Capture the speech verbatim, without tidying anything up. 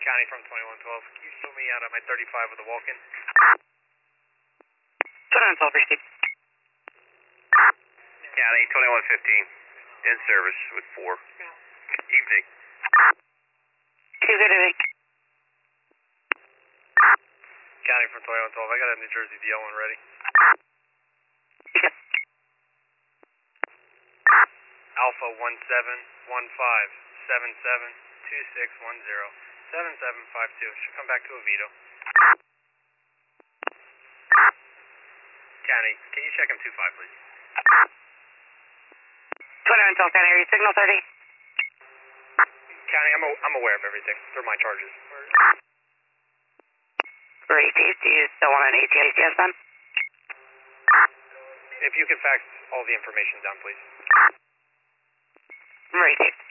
County from twenty-one twelve. Can you show me out of my thirty-five with a walk-in? twenty-one twelve, received. County twenty-one fifteen. In service with four. Evening. Two good evening. County from twenty-one twelve. I got a New Jersey D L one ready. Okay. Alpha one seven one five seven seven two six one zero seven seven five two. Should come back to Oviedo. County, can you check him two five, please? twenty-one twelve, County, are you signal thirty? County, I'm, a, I'm aware of everything. They're my charges. Received. Do you still want an A T I C S then? If you could fax all the information down, please. Received.